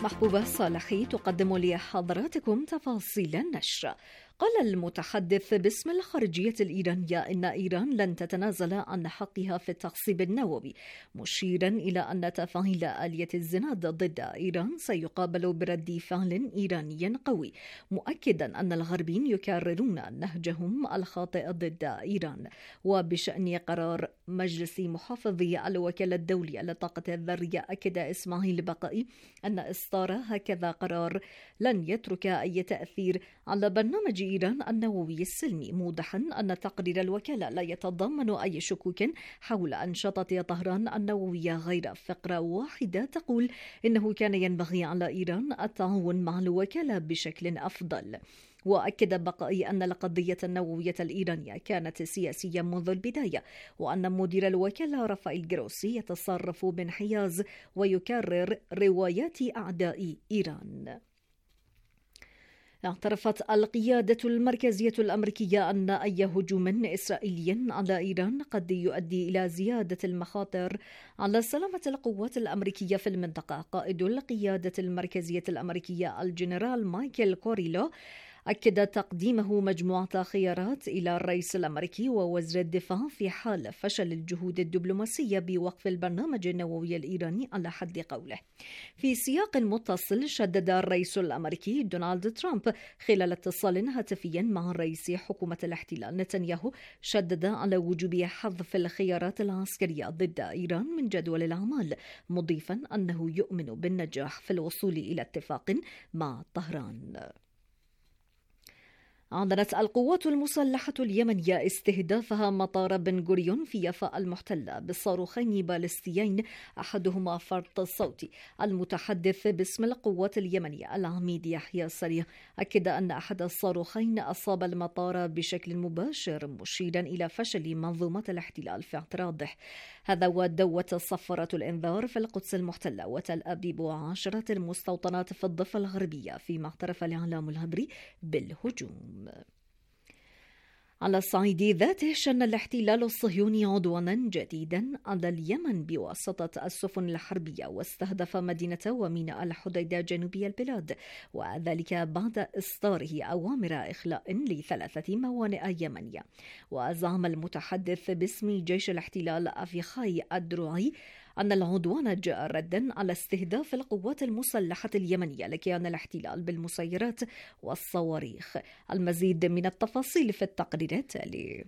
محبوبة صالحي تقدم لحضراتكم تفاصيل النشر. قال المتحدث باسم الخارجية الإيرانية إن إيران لن تتنازل عن حقها في التخصيب النووي، مشيرا إلى أن تفعيل آلية الزناد ضد إيران سيقابل برد فعل إيراني قوي، مؤكدا أن الغربيين يكررون نهجهم الخاطئ ضد إيران. وبشأن قرار مجلس محافظي الوكالة الدولية للطاقة الذرية، أكد إسماعيل بقائي أن إصدار هكذا قرار لن يترك أي تأثير على برنامج إيران النووي السلمي، موضحا أن تقرير الوكالة لا يتضمن أي شكوك حول أنشطة طهران النووية غير فقرة واحدة تقول إنه كان ينبغي على إيران التعاون مع الوكالة بشكل أفضل. وأكد بقائي أن القضية النووية الإيرانية كانت سياسية منذ البداية، وأن مدير الوكالة رافائيل جروسي يتصرف بانحياز ويكرر روايات أعداء إيران. اعترفت القيادة المركزية الأمريكية أن أي هجوم إسرائيلي على إيران قد يؤدي إلى زيادة المخاطر على سلامة القوات الأمريكية في المنطقة. قائد القيادة المركزية الأمريكية الجنرال مايكل كوريلو أكد تقديمه مجموعة خيارات إلى الرئيس الأمريكي ووزير الدفاع في حال فشل الجهود الدبلوماسية بوقف البرنامج النووي الإيراني على حد قوله. في سياق متصل، شدد الرئيس الأمريكي دونالد ترامب خلال اتصال هاتفي مع رئيس حكومة الاحتلال نتنياهو، شدد على وجوب حذف الخيارات العسكرية ضد إيران من جدول الأعمال، مضيفا أنه يؤمن بالنجاح في الوصول إلى اتفاق مع طهران. أعلنت القوات المسلحة اليمنية استهدافها مطار بن غوريون في يافا المحتلة بصاروخين باليستيين، أحدهما فرط الصوتي. المتحدث باسم القوات اليمنية العميد يحيى سريع أكد أن أحد الصاروخين أصاب المطار بشكل مباشر، مشيرا إلى فشل منظومة الاحتلال في اعتراضه. هذا ودوت صفارة الإنذار في القدس المحتلة وتل أبيب وعشرة المستوطنات في الضفة الغربية، فيما اعترف الإعلام العبري بالهجوم. على الصعيد ذاته، شن الاحتلال الصهيوني عدوانا جديدا على اليمن بواسطة السفن الحربية، واستهدف مدينة وميناء الحديدة جنوبي البلاد، وذلك بعد إصداره أوامر إخلاء ل3 موانئ يمنية. وزعم المتحدث باسم جيش الاحتلال أفيخاي الدروعي أن العدوان جاء ردا على استهداف القوات المسلحة اليمنية لكيان الاحتلال بالمسيرات والصواريخ. المزيد من التفاصيل في التقرير التالي.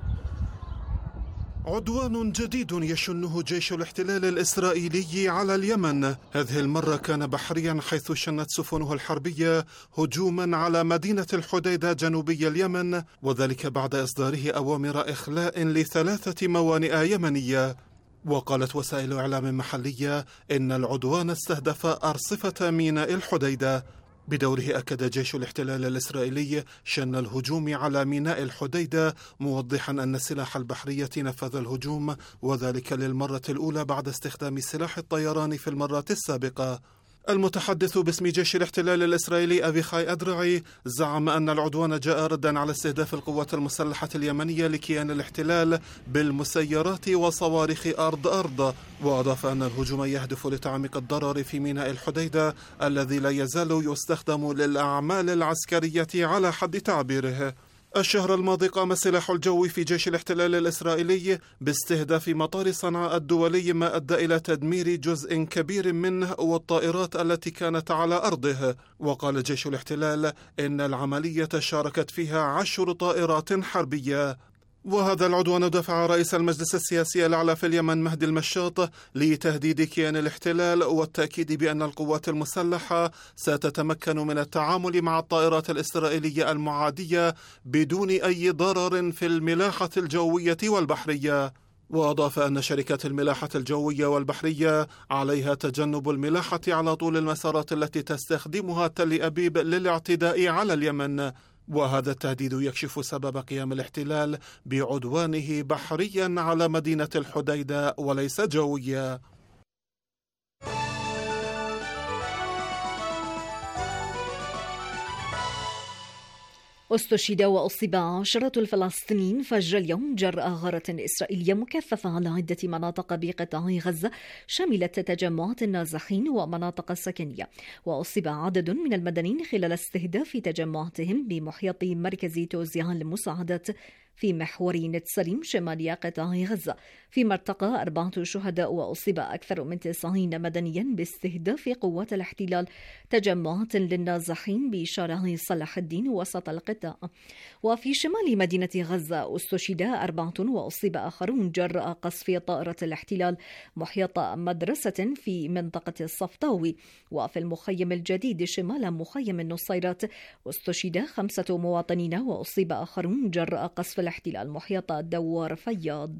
عدوان جديد يشنه جيش الاحتلال الإسرائيلي على اليمن، هذه المرة كان بحريا، حيث شنت سفنه الحربية هجوما على مدينة الحديدة جنوبي اليمن، وذلك بعد إصداره أوامر إخلاء ل3 موانئ يمنية. وقالت وسائل إعلام محلية إن العدوان استهدف أرصفة ميناء الحديدة. بدوره أكد جيش الاحتلال الإسرائيلي شن الهجوم على ميناء الحديدة، موضحا أن السلاح البحرية نفذ الهجوم، وذلك للمرة الأولى بعد استخدام سلاح الطيران في المرات السابقة. المتحدث باسم جيش الاحتلال الإسرائيلي أفيخاي أدرعي زعم أن العدوان جاء ردا على استهداف القوات المسلحة اليمنية لكيان الاحتلال بالمسيرات وصواريخ أرض، وأضاف أن الهجوم يهدف لتعميق الضرر في ميناء الحديدة الذي لا يزال يستخدم للأعمال العسكرية على حد تعبيره. الشهر الماضي قام السلاح الجوي في جيش الاحتلال الإسرائيلي باستهداف مطار صنعاء الدولي، ما أدى إلى تدمير جزء كبير منه والطائرات التي كانت على أرضه. وقال جيش الاحتلال إن العملية شاركت فيها 10 طائرات حربية. وهذا العدوان دفع رئيس المجلس السياسي الأعلى في اليمن مهدي المشاط لتهديد كيان الاحتلال والتأكيد بأن القوات المسلحة ستتمكن من التعامل مع الطائرات الإسرائيلية المعادية بدون أي ضرر في الملاحة الجوية والبحرية. وأضاف أن شركات الملاحة الجوية والبحرية عليها تجنب الملاحة على طول المسارات التي تستخدمها تل أبيب للاعتداء على اليمن. وهذا التهديد يكشف سبب قيام الاحتلال بعدوانه بحريا على مدينة الحديدة وليس جويا. استشهد وأصيب 10 الفلسطينيين فجر اليوم جراء غارة إسرائيلية مكثفة على عدة مناطق بقطاع غزة شملت تجمعات النازحين ومناطق سكنية. وأصيب عدد من المدنيين خلال استهداف تجمعاتهم بمحيط مركز توزيع المساعدات في محور نتسليم شمال قطاع غزة، فيما ارتقى 4 شهداء وأصيب أكثر من 90 مدنيا باستهداف قوات الاحتلال تجمعات للنازحين بشارع صلاح الدين وسط القطاع. وفي شمال مدينة غزة استشهد 4 وأصيب آخرون جراء قصف طائرة الاحتلال محيط مدرسة في منطقة الصفطاوي. وفي المخيم الجديد شمال مخيم النصيرات استشهد 5 مواطنين وأصيب آخرون جراء قصف الاحتلال محيط دوار فياض.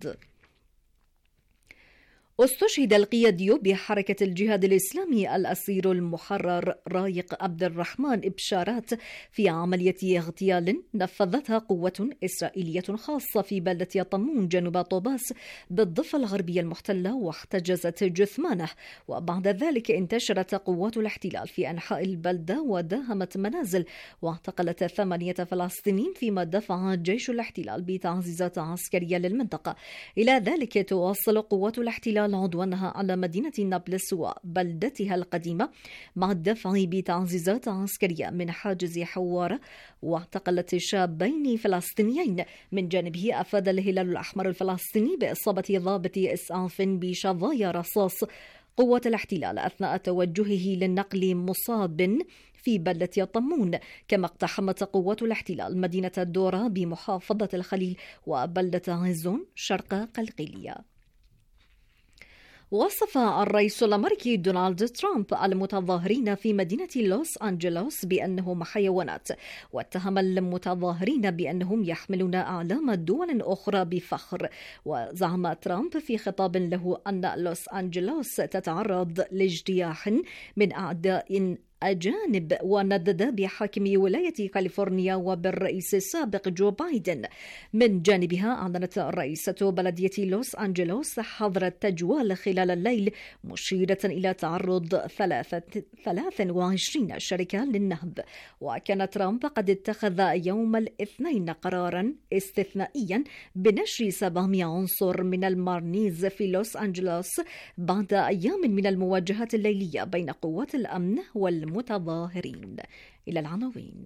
استشهد القيادي بحركة الجهاد الإسلامي الأسير المحرر رايق عبد الرحمن بشارات في عملية اغتيال نفذتها قوة إسرائيلية خاصة في بلدة يطمون جنوب طوباس بالضفة الغربية المحتلة، واحتجزت جثمانه. وبعد ذلك انتشرت قوات الاحتلال في أنحاء البلدة وداهمت منازل واعتقلت 8 فلسطينيين، فيما دفع جيش الاحتلال بتعزيزات عسكرية للمنطقة. إلى ذلك تواصل قوات الاحتلال عدوانها على مدينة نابلس وبلدتها القديمة مع الدفع بتعزيزات عسكرية من حاجز حوارة، واعتقلت شابين فلسطينيين. من جانبه أفاد الهلال الأحمر الفلسطيني بإصابة ضابط إسعاف بشظايا رصاص قوة الاحتلال أثناء توجهه للنقل مصاب في بلدة يطمون. كما اقتحمت قوات الاحتلال مدينة الدورة بمحافظة الخليل وبلدة عزون شرق قلقيلية. وصف الرئيس الأمريكي دونالد ترامب المتظاهرين في مدينة لوس أنجلوس بأنهم حيوانات، واتهم المتظاهرين بأنهم يحملون أعلام دول أخرى بفخر. وزعم ترامب في خطاب له أن لوس أنجلوس تتعرض لاجتياح من أعداء أجانب، وندد بحاكم ولاية كاليفورنيا وبالرئيس السابق جو بايدن. من جانبها أعلنت رئيسة بلدية لوس أنجلوس حظر التجوال خلال الليل، مشيرة إلى تعرض 23 شركة للنهب. وكان ترامب قد اتخذ يوم الاثنين قرارا استثنائيا بنشر 700 عنصر من المارنيز في لوس أنجلوس بعد أيام من المواجهات الليلية بين قوات الأمن والمتظاهرين. إلى العناوين.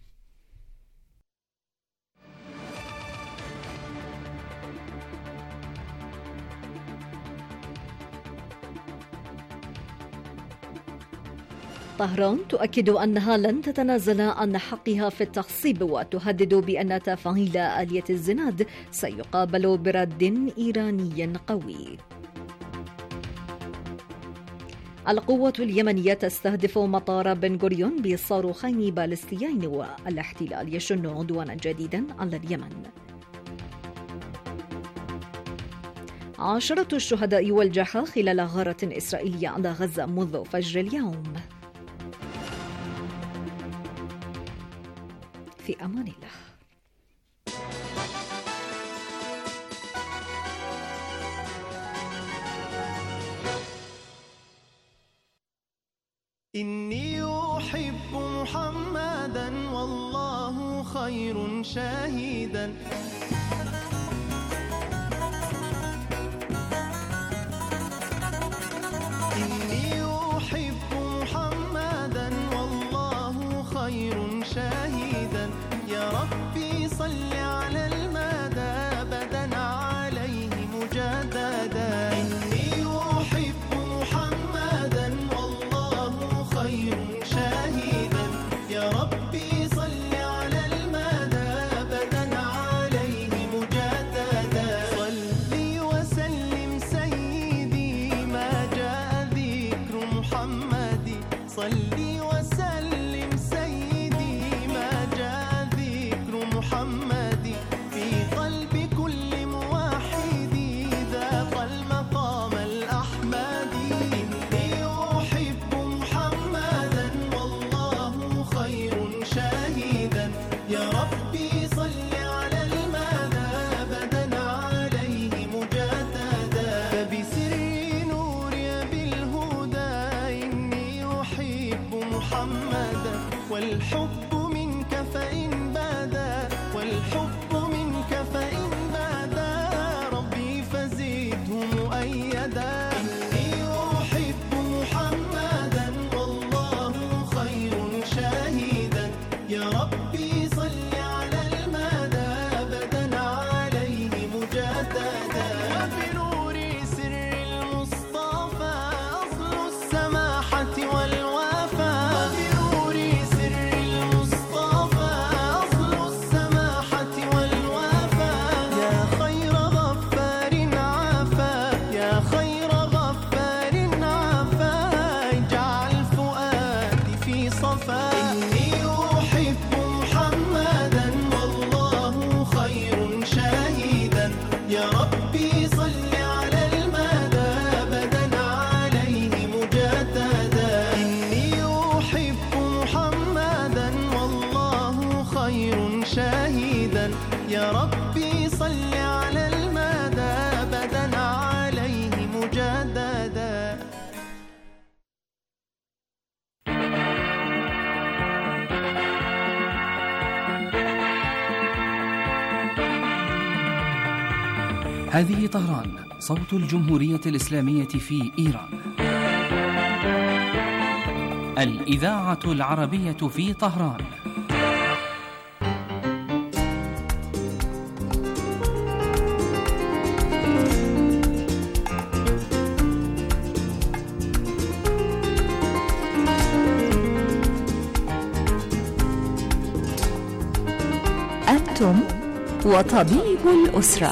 طهران تؤكد أنها لن تتنازل عن حقها في التخصيب، وتهدد بأن تفعيل آلية الزناد سيقابل برد إيراني قوي. القوة اليمنية تستهدف مطار بن غوريون بصاروخين باليستيين، والاحتلال يشن عدوانا جديدا على اليمن. 10 الشهداء والجرحى خلال غارة إسرائيلية على غزة منذ فجر اليوم. في أمان الله. إني أحب محمدا والله خير شاهدا. إني أحب محمدا والله خير شاهدا. يا ربي صل على المدى أبدا عليه مجددا. إني أحب محمدا والله خير شاهدا. يا ربي صل على المدى أبدا عليه مجددا. صلي وسلم سيدي ما جاء ذكر محمد. صلي وسلم سيدي ما جاء ذكر محمد. في قلب كل موحد ذاق المقام الأحمدي. إني أحب محمدا والله خير شاهدا. يا ربي صل على المدى أبدا عليه مجددا. فبسر نوري بالهدى إني أحب محمدا. والحب منك فإن بدا هذه طهران، صوت الجمهورية الإسلامية في إيران. الإذاعة العربية في طهران. أنتم وطبيب الأسرة.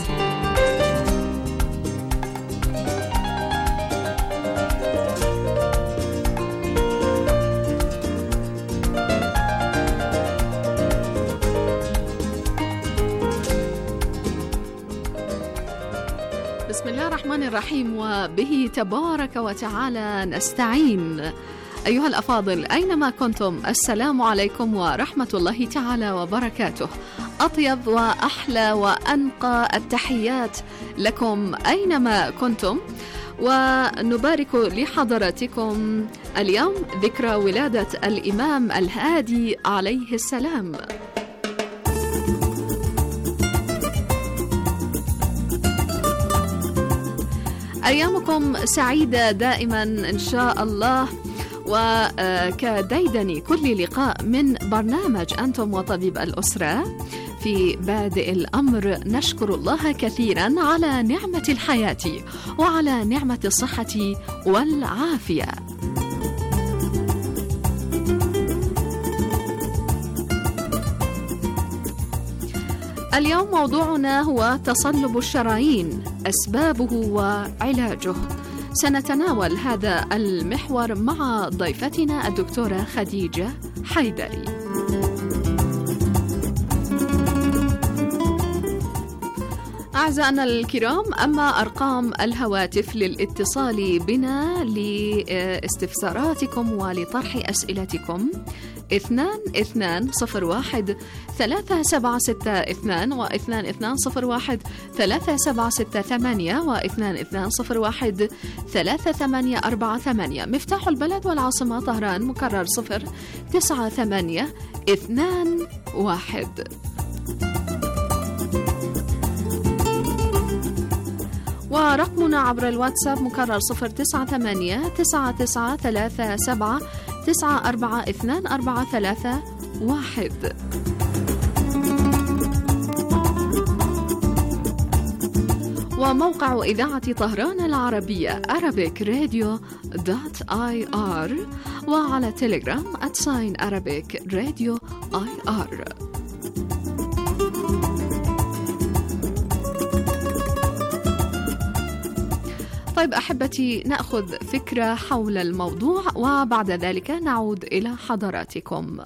بسم الله الرحمن الرحيم، وبه تبارك وتعالى نستعين. أيها الأفاضل أينما كنتم، السلام عليكم ورحمة الله تعالى وبركاته. أطيب وأحلى وأنقى التحيات لكم أينما كنتم، ونبارك لحضراتكم اليوم ذكرى ولادة الإمام الهادي عليه السلام. أيامكم سعيدة دائما إن شاء الله، وكديدن كل لقاء من برنامج أنتم وطبيب الأسرة. في بادئ الأمر نشكر الله كثيرا على نعمة الحياة وعلى نعمة الصحة والعافية. اليوم موضوعنا هو تصلب الشرايين، أسبابه وعلاجه. سنتناول هذا المحور مع ضيفتنا الدكتورة خديجة حيدري. أعزائنا الكرام، أما أرقام الهواتف للاتصال بنا لاستفساراتكم ولطرح أسئلتكم 2201 3762 و2201 3768 و2201 3848. مفتاح البلد والعاصمة طهران مكرر 09821. ورقمنا عبر الواتساب مكرر 098-9937-942431. وموقع إذاعة طهران العربية arabicradio.ir، وعلى تيليجرام @arabicradioir. طيب أحبتي، نأخذ فكرة حول الموضوع وبعد ذلك نعود إلى حضراتكم.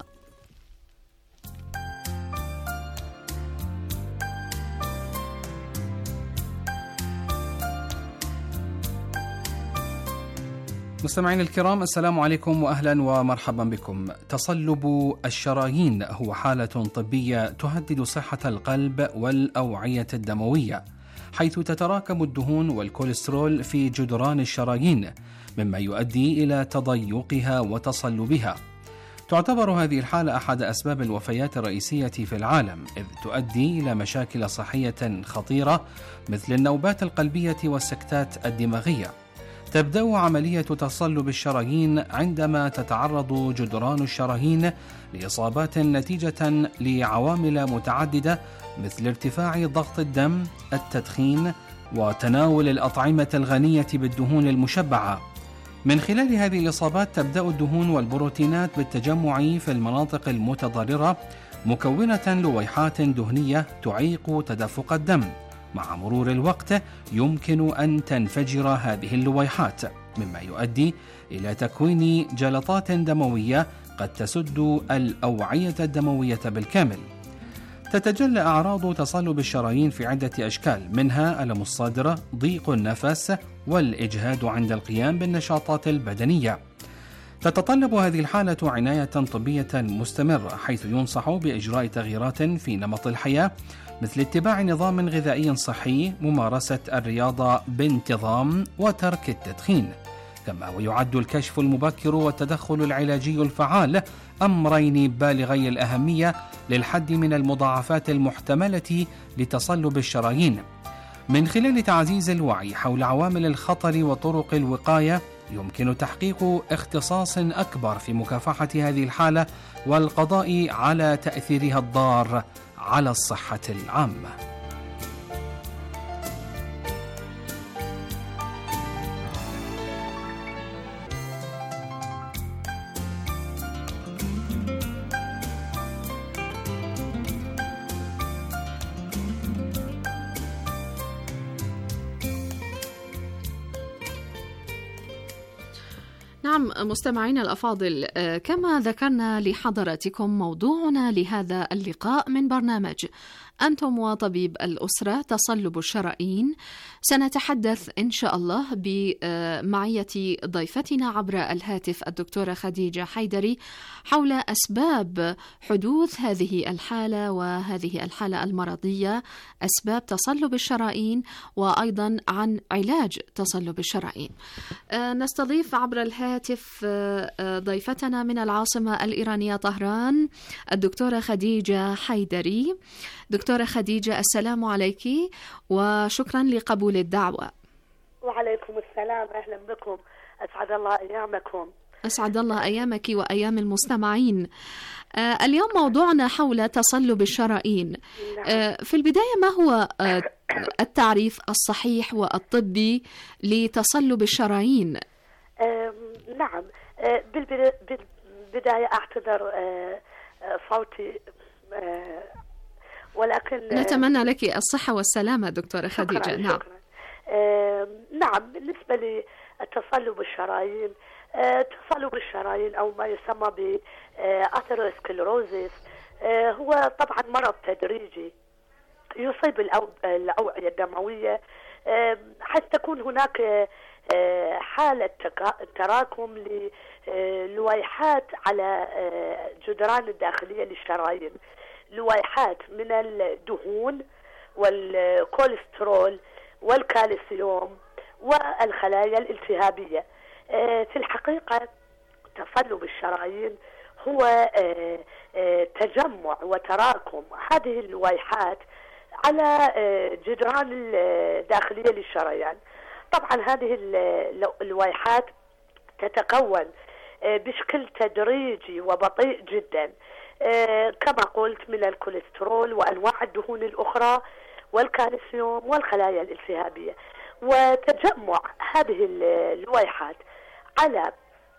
مستمعين الكرام، السلام عليكم وأهلا ومرحبا بكم. تصلب الشرايين هو حالة طبية تهدد صحة القلب والأوعية الدموية، حيث تتراكم الدهون والكوليسترول في جدران الشرايين، مما يؤدي إلى تضيقها وتصلبها. تعتبر هذه الحالة أحد أسباب الوفيات الرئيسية في العالم، إذ تؤدي إلى مشاكل صحية خطيرة مثل النوبات القلبية والسكتات الدماغية. تبدأ عملية تصلب الشرايين عندما تتعرض جدران الشرايين لإصابات نتيجة لعوامل متعددة مثل ارتفاع ضغط الدم، التدخين، وتناول الأطعمة الغنية بالدهون المشبعة. من خلال هذه الإصابات تبدأ الدهون والبروتينات بالتجمع في المناطق المتضررة، مكونة لويحات دهنية تعيق تدفق الدم. مع مرور الوقت يمكن أن تنفجر هذه اللويحات، مما يؤدي إلى تكوين جلطات دموية قد تسد الأوعية الدموية بالكامل. تتجلى أعراض تصلب الشرايين في عدة أشكال، منها ألم الصدر، ضيق النفس، والإجهاد عند القيام بالنشاطات البدنية. تتطلب هذه الحالة عناية طبية مستمرة، حيث ينصح بإجراء تغييرات في نمط الحياة مثل اتباع نظام غذائي صحي، ممارسة الرياضة بانتظام، وترك التدخين. كما ويعد الكشف المبكر والتدخل العلاجي الفعال أمرين بالغي الأهمية للحد من المضاعفات المحتملة لتصلب الشرايين. من خلال تعزيز الوعي حول عوامل الخطر وطرق الوقاية يمكن تحقيق اختصاص أكبر في مكافحة هذه الحالة والقضاء على تأثيرها الضار على الصحة العامة. نعم مستمعينا الأفاضل، كما ذكرنا لحضراتكم موضوعنا لهذا اللقاء من برنامج أنتم وطبيب الأسرة تصلب الشرايين. سنتحدث إن شاء الله بمعية ضيفتنا عبر الهاتف الدكتورة خديجة حيدري حول أسباب حدوث هذه الحالة وهذه الحالة المرضية، أسباب تصلب الشرايين، وأيضا عن علاج تصلب الشرايين. نستضيف عبر الهاتف ضيفتنا من العاصمة الإيرانية طهران الدكتورة خديجة حيدري. دكتورة خديجة، السلام عليك وشكرا لقبول الدعوة. وعليكم السلام، أهلا بكم، أسعد الله أيامكم. أسعد الله أيامك وأيام المستمعين. اليوم موضوعنا حول تصلب الشرايين. في البداية، ما هو التعريف الصحيح والطبي لتصلب الشرايين؟ نعم، بالبداية أعتذر صوتي، ولكن نتمنى لك الصحة والسلامة دكتورة خديجة. نعم. نعم، بالنسبة لتصلب الشرايين، تصلب الشرايين أو ما يسمى بأثيروسكليروزيس هو طبعا مرض تدريجي يصيب الأوعية الدموية، حتى تكون هناك حالة تراكم للويحات على جدران الداخلية للشرايين، لويحات من الدهون والكوليسترول والكالسيوم والخلايا الالتهابية. في الحقيقة تصلب الشرايين هو تجمع وتراكم هذه الويحات على جدران الداخلية للشريان. طبعا هذه الويحات تتكون بشكل تدريجي وبطيء جدا، كما قلت، من الكوليسترول وأنواع الدهون الأخرى والكالسيوم والخلايا الالتهابية. وتجمع هذه الويحات على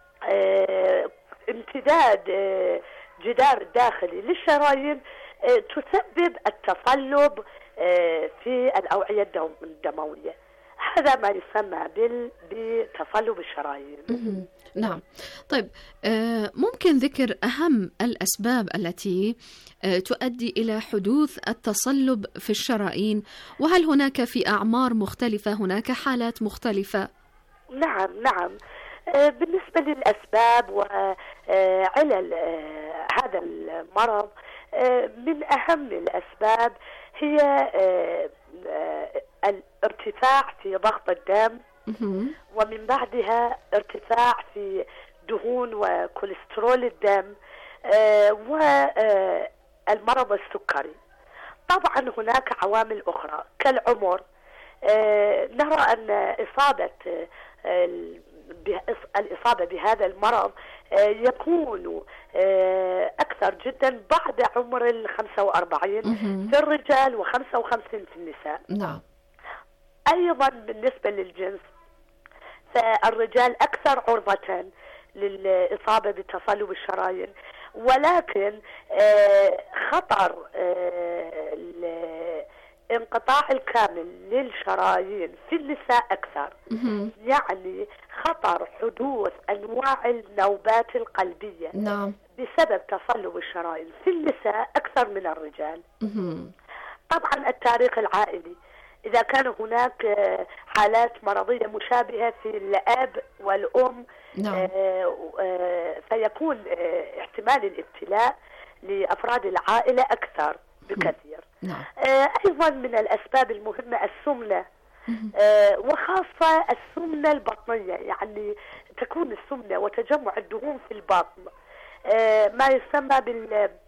امتداد جدار الداخلي للشرايين تسبب التصلب في الأوعية الدموية. هذا ما يسمى بتصلب الشرايين. نعم. طيب، ممكن ذكر أهم الأسباب التي تؤدي إلى حدوث التصلب في الشرايين، وهل هناك في أعمار مختلفة هناك حالات مختلفة؟ نعم. بالنسبة للأسباب وعلل هذا المرض، من أهم الأسباب هي الارتفاع في ضغط الدم، ومن بعدها ارتفاع في دهون وكوليسترول الدم، والمرض السكري. طبعا هناك عوامل أخرى كالعمر. نرى أن الإصابة بهذا المرض يكون أكثر جدا بعد عمر 45 في الرجال و55 في النساء. نعم. أيضا بالنسبة للجنس، فالرجال أكثر عرضة للإصابة بتصلب الشرايين، ولكن خطر الانقطاع الكامل للشرايين في النساء أكثر. يعني خطر حدوث أنواع النوبات القلبية نعم. بسبب تصلب الشرايين في النساء أكثر من الرجال. طبعا التاريخ العائلي، إذا كان هناك حالات مرضية مشابهة في الأب والأم، نعم. فيكون احتمال الابتلاء لأفراد العائلة أكثر بكثير. نعم. أيضا من الأسباب المهمة السمنة، وخاصة السمنة البطنية، يعني تكون السمنة وتجمع الدهون في البطن، ما يسمى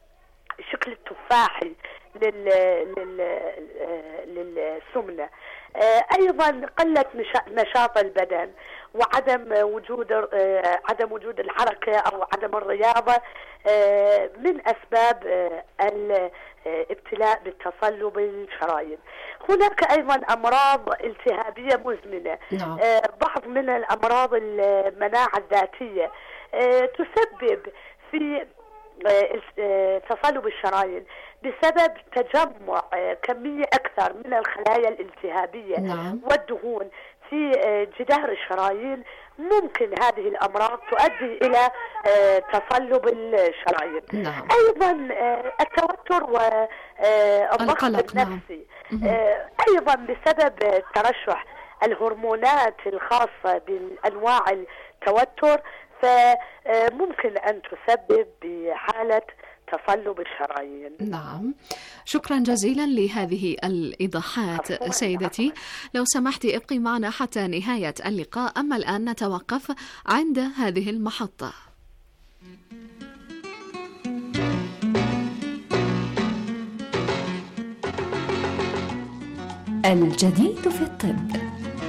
بالشكل التفاحي للسمنة. أيضا قلة نشاط البدن وعدم وجود الحركة أو عدم الرياضة من أسباب الابتلاء بالتصلب الشرايين. هناك أيضا أمراض التهابية مزمنة. بعض من الأمراض المناعة الذاتية تسبب في تصلب الشرايين بسبب تجمع كمية أكثر من الخلايا الالتهابية والدهون في جدار الشرايين. ممكن هذه الأمراض تؤدي إلى تصلب الشرايين. أيضا التوتر والضغط النفسي أيضا بسبب ترشح الهرمونات الخاصة بالأنواع التوتر، فممكن أن تسبب بحالة تصلب الشرايين. نعم، شكرا جزيلا لهذه الإيضاحات سيدتي. لو سمحتي ابقي معنا حتى نهاية اللقاء، أما الآن نتوقف عند هذه المحطة. الجديد في الطب.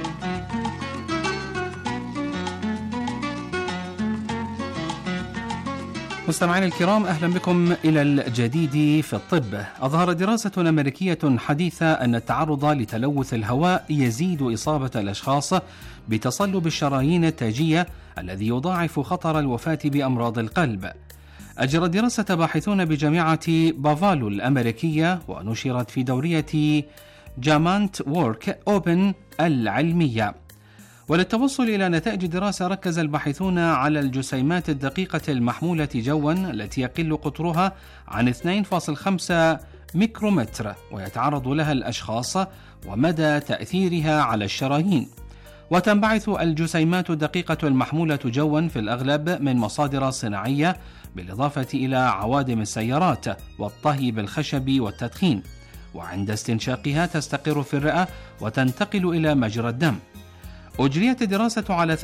مستمعينا الكرام، أهلا بكم إلى الجديد في الطب. أظهرت دراسة أمريكية حديثة أن التعرض لتلوث الهواء يزيد إصابة الأشخاص بتصلب الشرايين التاجية الذي يضاعف خطر الوفاة بأمراض القلب. أجرى دراسة باحثون بجامعة بافالو الأمريكية ونشرت في دورية جامانت وورك أوبن العلمية. وللتوصل إلى نتائج دراسة، ركز الباحثون على الجسيمات الدقيقة المحمولة جوا التي يقل قطرها عن 2.5 ميكرومتر ويتعرض لها الأشخاص ومدى تأثيرها على الشرايين. وتنبعث الجسيمات الدقيقة المحمولة جوا في الأغلب من مصادر صناعية، بالإضافة إلى عوادم السيارات والطهي بالخشب والتدخين، وعند استنشاقها تستقر في الرئة وتنتقل إلى مجرى الدم. أجريت الدراسة على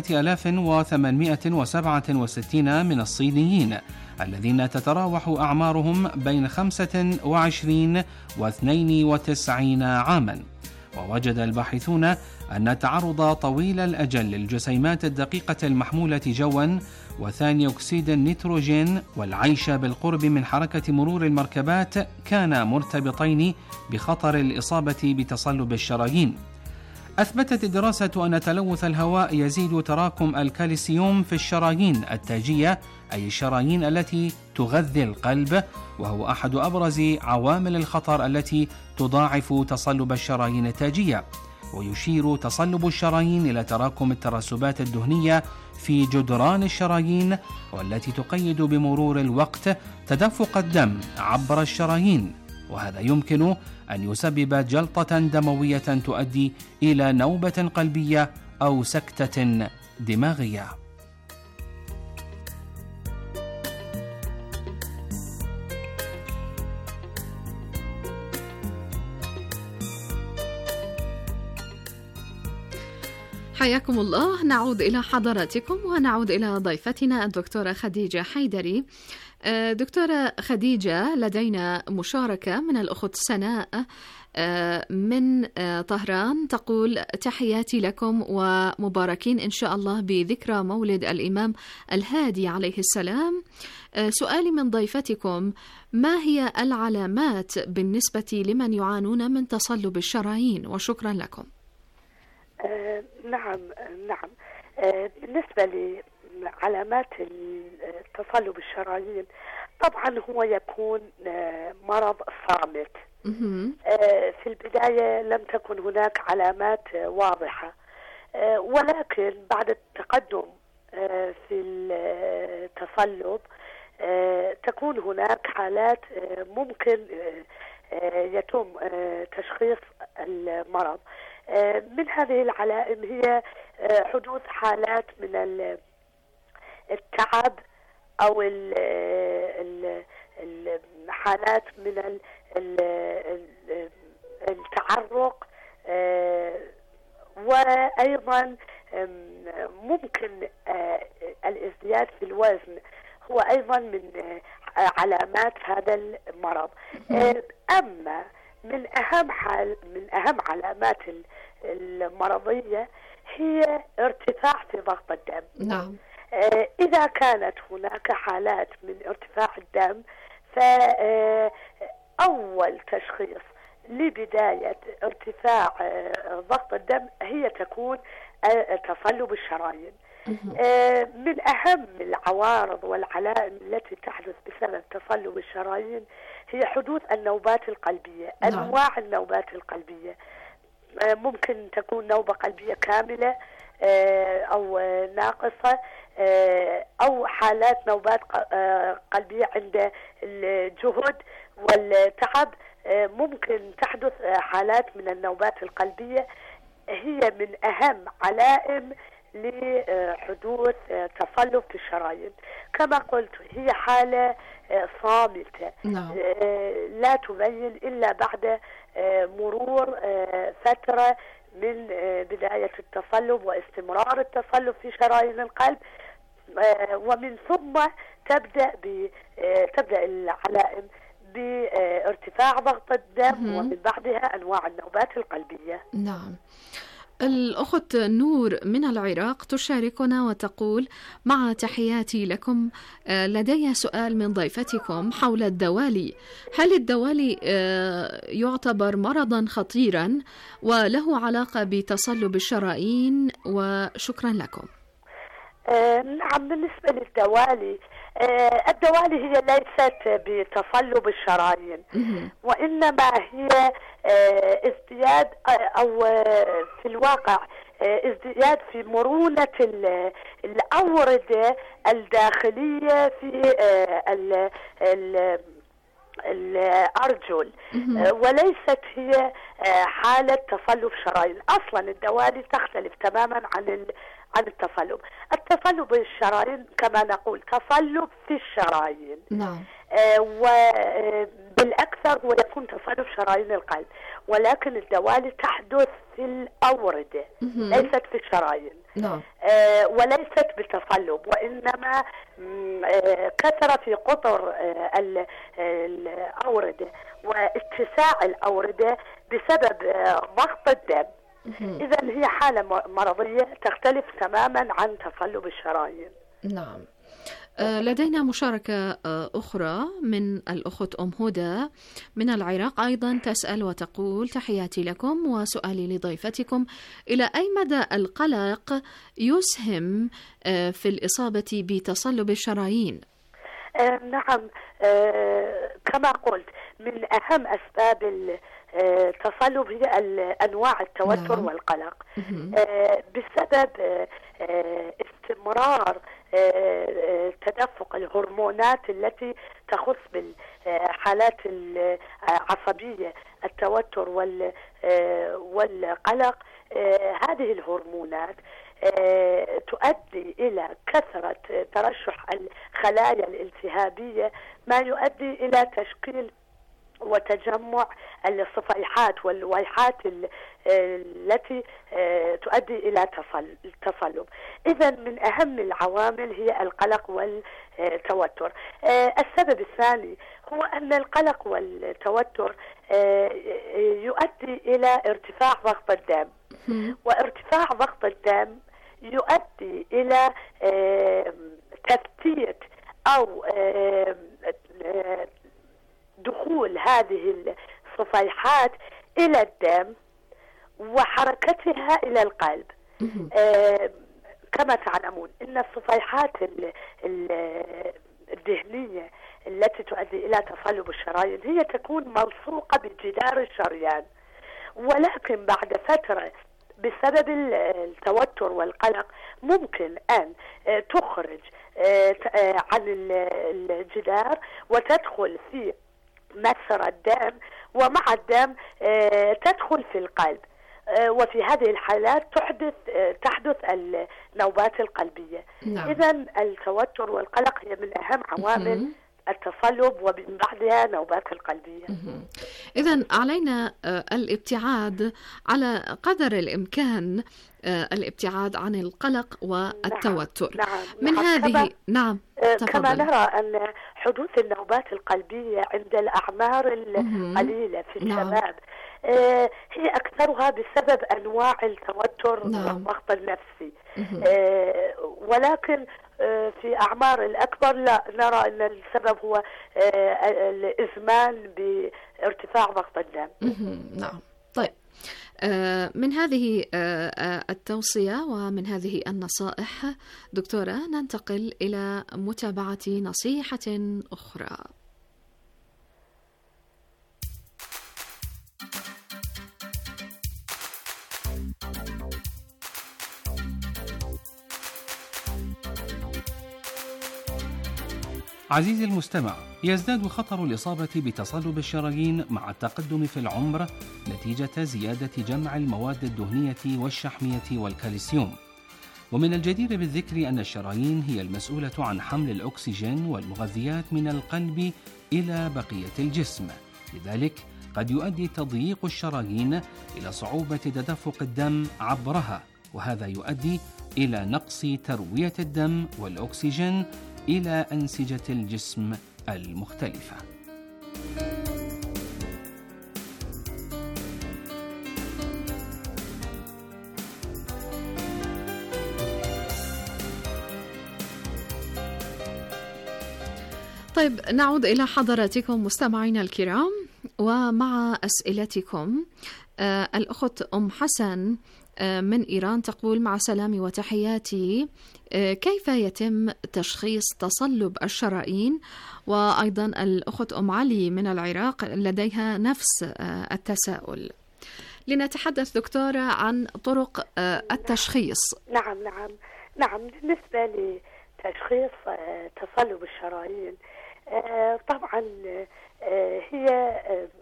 8867 من الصينيين الذين تتراوح أعمارهم بين 25 و92 عاما. ووجد الباحثون أن التعرض طويل الأجل للجسيمات الدقيقة المحمولة جوا وثاني أكسيد النيتروجين والعيش بالقرب من حركة مرور المركبات كان مرتبطين بخطر الإصابة بتصلب الشرايين. أثبتت الدراسة أن تلوث الهواء يزيد تراكم الكالسيوم في الشرايين التاجية، أي الشرايين التي تغذي القلب، وهو أحد أبرز عوامل الخطر التي تضاعف تصلب الشرايين التاجية. ويشير تصلب الشرايين إلى تراكم الترسبات الدهنية في جدران الشرايين، والتي تقيد بمرور الوقت تدفق الدم عبر الشرايين، وهذا يمكن أن يسبب جلطة دموية تؤدي إلى نوبة قلبية أو سكتة دماغية. حياكم الله. نعود إلى حضراتكم ونعود إلى ضيفتنا الدكتورة خديجة حيدري. دكتورة خديجة، لدينا مشاركة من الأخت سناء من طهران، تقول: تحياتي لكم ومباركين إن شاء الله بذكرى مولد الإمام الهادي عليه السلام. سؤالي من ضيفتكم: ما هي العلامات بالنسبة لمن يعانون من تصلب الشرايين؟ وشكرا لكم. نعم. بالنسبة لعلامات تصلب الشرايين، طبعا هو يكون مرض صامت. في البداية لم تكن هناك علامات واضحة، ولكن بعد التقدم في التصلب تكون هناك حالات ممكن يتم تشخيص المرض. من هذه العلائم هي حدوث حالات من التعب أو الحالات من التعرق، وأيضا ممكن الازدياد في الوزن هو أيضا من علامات هذا المرض. أما من أهم علامات المرضية هي ارتفاع في ضغط الدم. نعم. إذا كانت هناك حالات من ارتفاع الدم، فأول تشخيص لبداية ارتفاع ضغط الدم هي تكون تصلب الشرايين. من أهم العوارض والعلائم التي تحدث بسبب تصلب الشرايين هي حدوث النوبات القلبية. أنواع النوبات القلبية ممكن تكون نوبة قلبية كاملة أو ناقصة، أو حالات نوبات قلبية عند الجهد والتعب. ممكن تحدث حالات من النوبات القلبية هي من أهم علائم لحدوث تصلب في الشرايين. كما قلت هي حالة صامتة، لا تبين إلا بعد مرور فترة من بداية التصلب واستمرار التصلب في شرايين القلب، ومن ثم تبدأ العلائم بارتفاع ضغط الدم ومن بعدها أنواع النوبات القلبية. نعم. الأخت نور من العراق تشاركنا وتقول: مع تحياتي لكم، لدي سؤال من ضيفتكم حول الدوالي. هل الدوالي يعتبر مرضا خطيرا وله علاقة بتصلب الشرايين؟ وشكرا لكم. نعم، بالنسبة للدوالي، الدوالي هي ليست بتصلب الشرايين، وإنما هي ازدياد أو في الواقع ازدياد في مرونة الأوردة الداخلية في الأرجل، وليست هي حالة تصلب شرايين. أصلا الدوالي تختلف تماما عن التصلب. التصلب الشرايين كما نقول تصلب في الشرايين. نعم. وبالأكثر هو يكون تصلب شرايين القلب، ولكن الدوالي تحدث في الأوردة ليست في الشرايين. نعم. وليست بالتصلب، وإنما كثرة في قطر الأوردة واتساع الأوردة بسبب ضغط الدم. إذا هي حالة مرضية تختلف تماما عن تصلب الشرايين. نعم. لدينا مشاركة أخرى من الأخت أم هدى من العراق، أيضا تسأل وتقول: تحياتي لكم وسؤالي لضيفتكم، إلى أي مدى القلق يسهم في الإصابة بتصلب الشرايين؟ نعم، كما قلت من أهم أسباب التصلب هي أنواع التوتر والقلق، بسبب استمرار تدفق الهرمونات التي تخص بالحالات العصبية، التوتر والقلق. هذه الهرمونات تؤدي إلى كثرة ترشح الخلايا الالتهابية، ما يؤدي إلى تشكيل وتجمع الصفيحات والويحات التي تؤدي إلى التصلب. إذا من أهم العوامل هي القلق والتوتر. السبب الثاني هو أن القلق والتوتر يؤدي إلى ارتفاع ضغط الدم، وارتفاع ضغط الدم يؤدي إلى تفتيت أو دخول هذه الصفيحات إلى الدم وحركتها إلى القلب. كما تعلمون أن الصفيحات الدهنية التي تؤدي إلى تصلب الشرايين هي تكون ملصوقة بجدار الشريان، ولكن بعد فترة بسبب التوتر والقلق ممكن أن تخرج عن الجدار وتدخل في مسار الدم، ومع الدم تدخل في القلب، وفي هذه الحالات تحدث النوبات القلبية. نعم. إذن التوتر والقلق هي من أهم عوامل التصلب ومن بعدها نوبات القلبية. إذن علينا الابتعاد على قدر الإمكان، الابتعاد عن القلق والتوتر. من هذه كما نرى أن حدوث النوبات القلبية عند الأعمار القليلة في الشباب هي أكثرها بسبب أنواع التوتر والضغط النفسي، ولكن في أعمار الأكبر لا، نرى أن السبب هو الإزمان بارتفاع ضغط الدم. نعم. طيب، من هذه التوصية ومن هذه النصائح دكتورة ننتقل إلى متابعة نصيحة أخرى. عزيزي المستمع، يزداد خطر الإصابة بتصلب الشرايين مع التقدم في العمر نتيجة زيادة جمع المواد الدهنية والشحمية والكالسيوم. ومن الجدير بالذكر أن الشرايين هي المسؤولة عن حمل الأكسجين والمغذيات من القلب إلى بقية الجسم، لذلك قد يؤدي تضييق الشرايين إلى صعوبة تدفق الدم عبرها، وهذا يؤدي إلى نقص تروية الدم والأكسجين إلى أنسجة الجسم المختلفة. طيب، نعود إلى حضراتكم مستمعينا الكرام ومع أسئلتكم. الأخت أم حسن من إيران تقول: مع سلامي وتحياتي، كيف يتم تشخيص تصلب الشرايين؟ وأيضا الأخت أم علي من العراق لديها نفس التساؤل. لنتحدث دكتورة عن طرق التشخيص. نعم. بالنسبة لتشخيص تصلب الشرايين، طبعا هي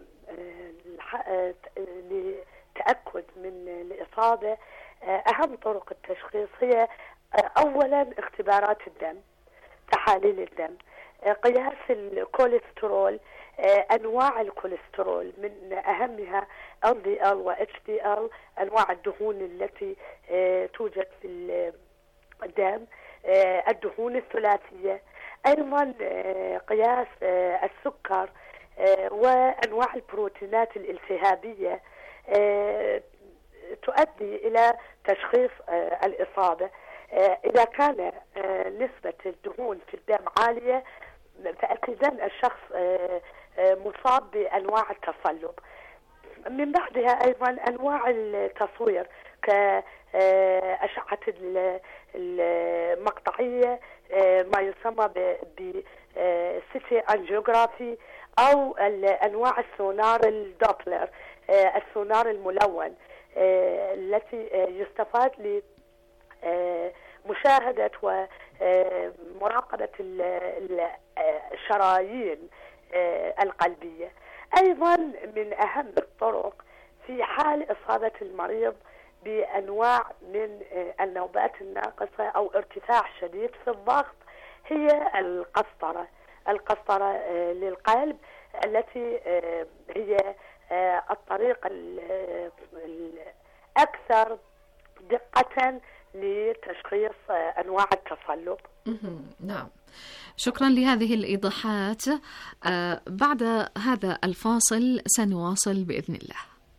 لتأكد من الإصابة أهم طرق التشخيص هي أولا اختبارات الدم، تحاليل الدم، قياس الكوليسترول، أنواع الكوليسترول من أهمها LDL و HDL، أنواع الدهون التي توجد في الدم، الدهون الثلاثية، أيضا قياس السكر وأنواع البروتينات الالتهابية تؤدي إلى تشخيص الإصابة. إذا كان نسبة الدهون في الدم عالية فأكيدا الشخص مصاب بأنواع التصلب. من بعدها أيضا أنواع التصوير كأشعة المقطعية، ما يسمى بسيتي أنجيوغرافي، أو أنواع السونار الدوبلر، السونار الملون، التي يستفاد لمشاهدة ومراقبة الشرايين القلبية. أيضا من أهم الطرق في حال إصابة المريض بأنواع من النوبات الناقصة أو ارتفاع شديد في الضغط هي القسطرة للقلب، التي هي الطريقة الأكثر دقة لتشخيص أنواع التصلب. نعم، شكرا لهذه الإيضاحات. بعد هذا الفاصل سنواصل بإذن الله.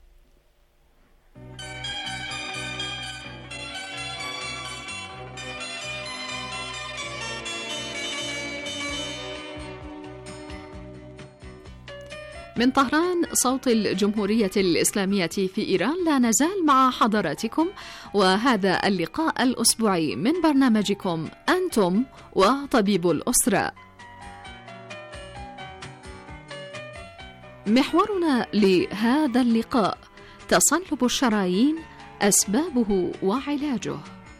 من طهران صوت الجمهورية الإسلامية في إيران، لا نزال مع حضراتكم وهذا اللقاء الأسبوعي من برنامجكم أنتم وطبيب الأسرة. محورنا لهذا اللقاء تصلب الشرايين، أسبابه وعلاجه.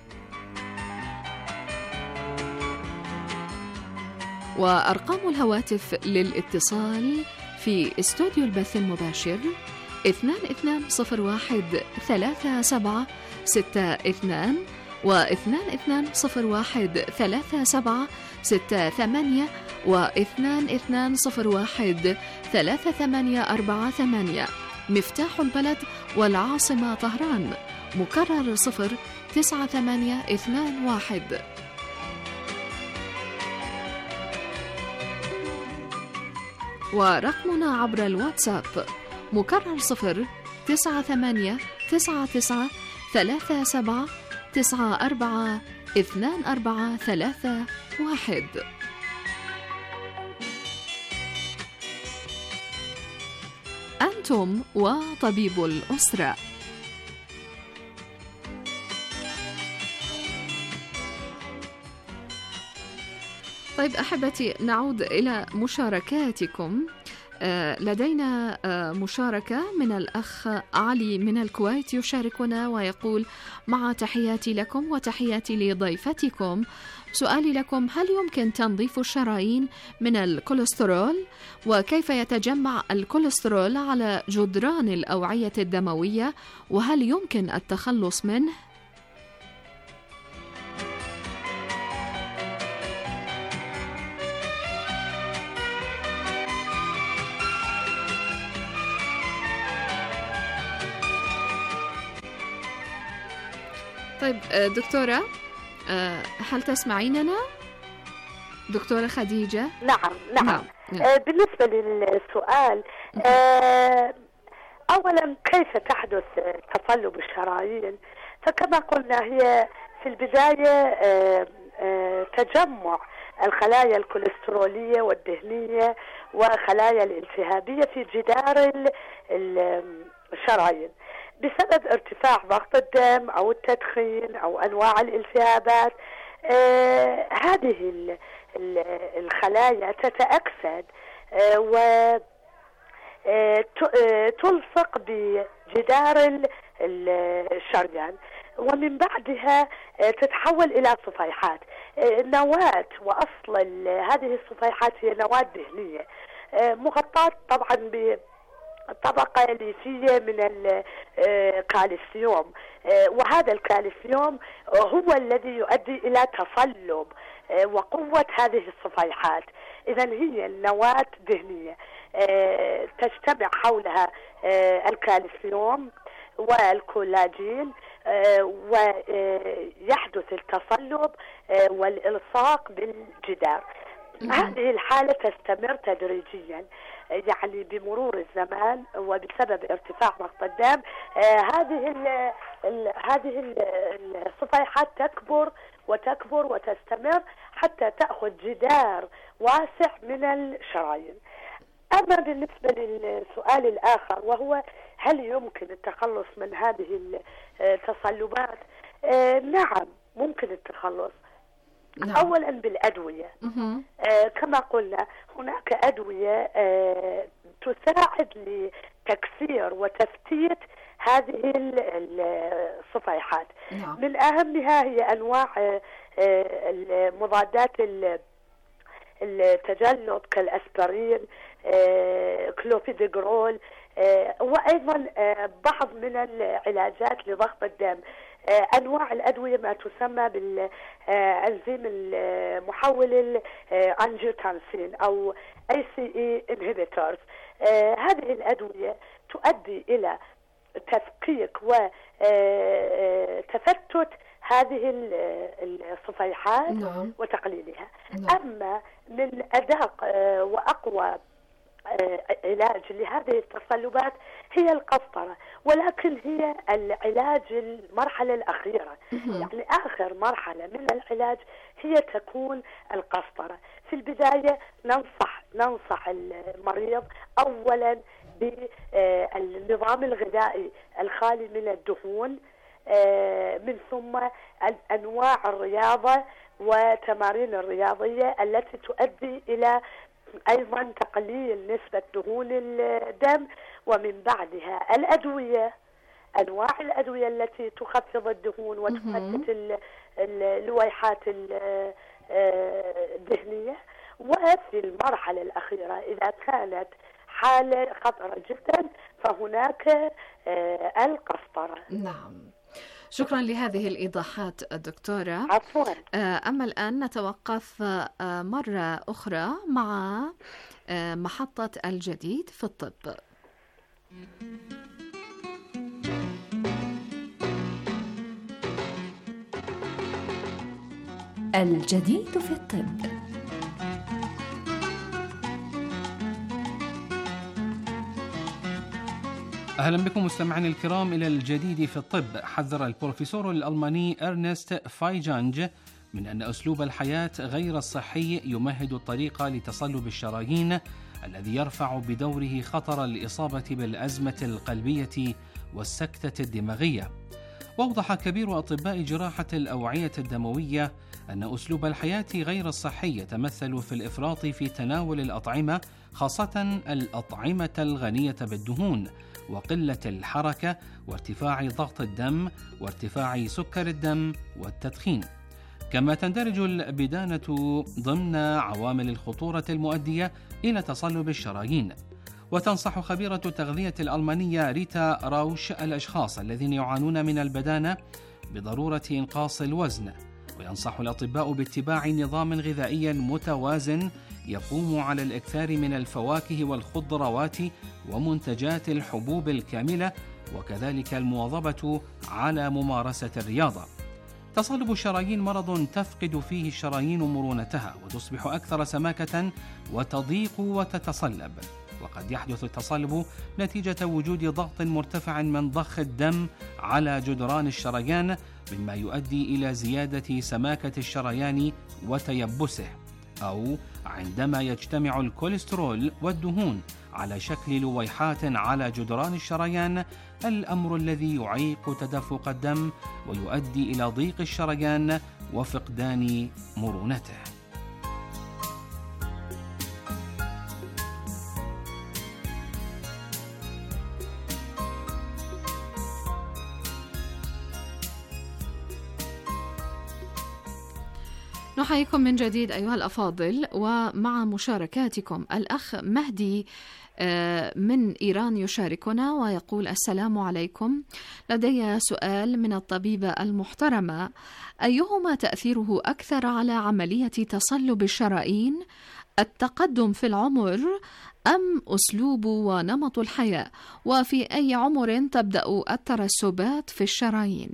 وأرقام الهواتف للاتصال في استوديو البث المباشر 2201 3762 و22013768 و22013848. مفتاح البلد والعاصمة طهران، مكرر 09821. ورقمنا عبر الواتساب مكرر 0989937942431. أنتم وطبيب الأسرة. طيب أحبتي، نعود إلى مشاركاتكم. لدينا مشاركة من الأخ علي من الكويت يشاركنا ويقول: مع تحياتي لكم وتحياتي لضيفتكم، سؤالي لكم: هل يمكن تنظيف الشرايين من الكوليسترول؟ وكيف يتجمع الكوليسترول على جدران الأوعية الدموية؟ وهل يمكن التخلص منه؟ طيب دكتورة، هل تسمعيننا؟ دكتورة خديجة. نعم. بالنسبة للسؤال، أولا كيف تحدث تصلب الشرايين؟ فكما قلنا هي في البداية تجمع الخلايا الكوليسترولية والدهنية وخلايا الالتهابية في جدار الشرايين بسبب ارتفاع ضغط الدم أو التدخين أو أنواع الالتهابات. هذه الخلايا تتأكسد وتلصق بجدار الشريان، ومن بعدها تتحول إلى صفيحات. نواة، وأصل هذه الصفيحات هي نواة دهنية مغطاة طبعا طبقة ليفية من الكالسيوم، وهذا الكالسيوم هو الذي يؤدي إلى تصلب وقوة هذه الصفيحات. إذن هي النواة دهنية تجتمع حولها الكالسيوم والكولاجين، ويحدث التصلب والإلصاق بالجدار. هذه الحالة تستمر تدريجيا، يعني بمرور الزمان وبسبب ارتفاع ضغط الدم هذه الصفيحات تكبر وتكبر وتستمر حتى تأخذ جدار واسع من الشرايين. أما بالنسبة للسؤال الآخر وهو هل يمكن التخلص من هذه التصلبات؟ نعم، ممكن التخلص. نعم. أولا بالأدوية. كما قلنا هناك أدوية تساعد لتكسير وتفتيت هذه الصفيحات. نعم. من أهمها هي أنواع المضادات التجلط كالأسبرين، كلوفيدوغرول، وأيضا بعض من العلاجات لضغط الدم. أنواع الأدوية ما تسمى بالأنزيم المحول الأنجيوتنسين أو ACE inhibitors. هذه الأدوية تؤدي إلى تفكيك وتفتت هذه الصفيحات. نعم. وتقليلها. نعم. أما من أدق وأقوى علاج لهذه التصلبات هي القسطرة، ولكن هي العلاج المرحلة الأخيرة. يعني آخر مرحلة من العلاج هي تكون القسطرة. في البداية ننصح المريض أولا بالنظام الغذائي الخالي من الدهون، من ثم أنواع الرياضة وتمارين الرياضية التي تؤدي إلى أيضا تقليل نسبة دهون الدم، ومن بعدها الأدوية، أنواع الأدوية التي تخفض الدهون وتفتت اللويحات الدهنية. وفي المرحلة الأخيرة إذا كانت حالة خطرة جدا فهناك القسطرة. نعم، شكرا لهذه الإيضاحات دكتورة. عفوا. أما الآن نتوقف مرة أخرى مع محطة الجديد في الطب. الجديد في الطب. أهلا بكم مستمعين الكرام إلى الجديد في الطب. حذر البروفيسور الألماني إرنست فايجانج من أن أسلوب الحياة غير الصحي يمهد الطريق لتصلب الشرايين الذي يرفع بدوره خطر الإصابة بالأزمة القلبية والسكتة الدماغية. وأوضح كبير أطباء جراحة الأوعية الدموية أن أسلوب الحياة غير الصحي يتمثل في الإفراط في تناول الأطعمة، خاصة الأطعمة الغنية بالدهون، وقلة الحركة، وارتفاع ضغط الدم، وارتفاع سكر الدم، والتدخين. كما تندرج البدانة ضمن عوامل الخطورة المؤدية إلى تصلب الشرايين. وتنصح خبيرة التغذية الألمانية ريتا راوش الأشخاص الذين يعانون من البدانة بضرورة إنقاص الوزن، وينصح الأطباء باتباع نظام غذائي متوازن يقوم على الإكثار من الفواكه والخضروات ومنتجات الحبوب الكاملة، وكذلك المواظبة على ممارسة الرياضة. تصلب الشرايين مرض تفقد فيه الشرايين مرونتها وتصبح أكثر سماكة وتضيق وتتصلب، وقد يحدث التصلب نتيجة وجود ضغط مرتفع من ضخ الدم على جدران الشريان، مما يؤدي إلى زيادة سماكة الشريان وتيبسه، أو عندما يجتمع الكوليسترول والدهون على شكل لويحات على جدران الشريان، الأمر الذي يعيق تدفق الدم ويؤدي إلى ضيق الشريان وفقدان مرونته. نحييكم من جديد أيها الأفاضل، ومع مشاركاتكم الأخ مهدي من إيران يشاركنا ويقول: السلام عليكم، لدي سؤال من الطبيبة المحترمة، أيهما تأثيره أكثر على عملية تصلب الشرايين، التقدم في العمر أم أسلوب ونمط الحياة؟ وفي أي عمر تبدأ الترسبات في الشرايين؟